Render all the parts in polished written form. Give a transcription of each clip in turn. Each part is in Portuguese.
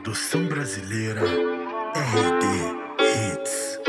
Produção brasileira RD Hits.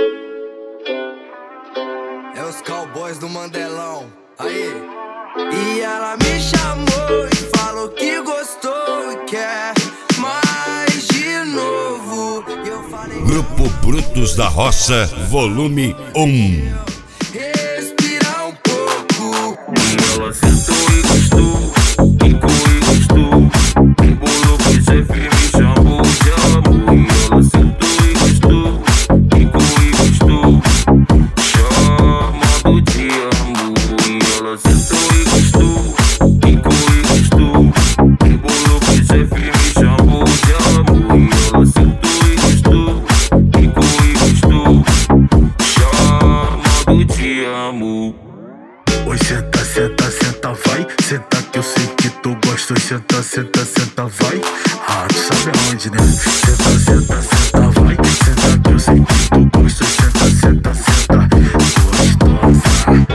É os cowboys do Mandelão. Aí. E ela me chamou e falou que gostou e quer mais de novo. E eu falei, Grupo Brutos da Roça, volume 1. respirar um pouco. E ela sentou e gostou, quicou e gostou. Embolou com chefe, me chamou de amor. E ela sentou e gostou, quicou e gostou, chamando de amor. E ela sentou e gostou, quicou e gostou. Embolou com chefe, me chamou de amor. E ela sentou e gostou, quicou e gostou, chamando de amor. Oi, senta, senta, senta, vai. Senta que eu sei que tu gosta. Oi, senta, senta, senta, vai. Ah, tu sabe aonde, né? Senta, senta, senta, vai. Senta que eu sei que tu gosta. Oi, senta, senta, senta, gostosa.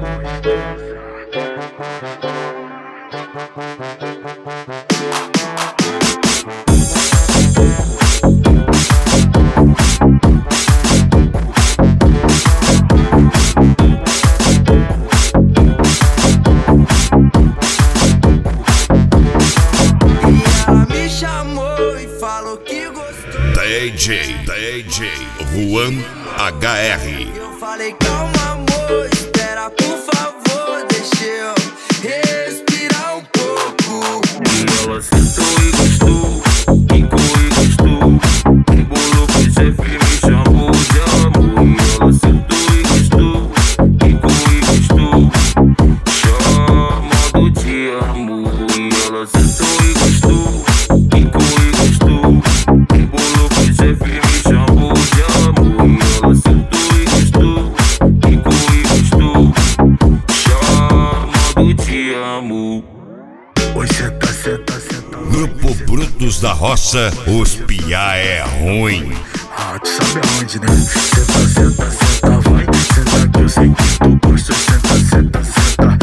DJ Juan HR. Eu falei, calma, amor, espera, por favor, deixa eu respirar um pouco. E ela sentou e gostou, quicou e gostou. Embolou com chefe, me chamou de amor. E ela sentou e gostou, quicou e gostou, chamando de amor. E ela sentou e gostou, quicou e gostou. Embolou com chefe, me chamou de amor. E ela sentou e gostou, quicou e gostou, chamando de amor. Oi, senta, senta, senta, vai. Grupo Brutos da Roça, os piá é ruim. Ah, tu sabe aonde, né? Senta, senta, senta, vai. Senta que eu sei que tu gosta. Senta, senta, senta,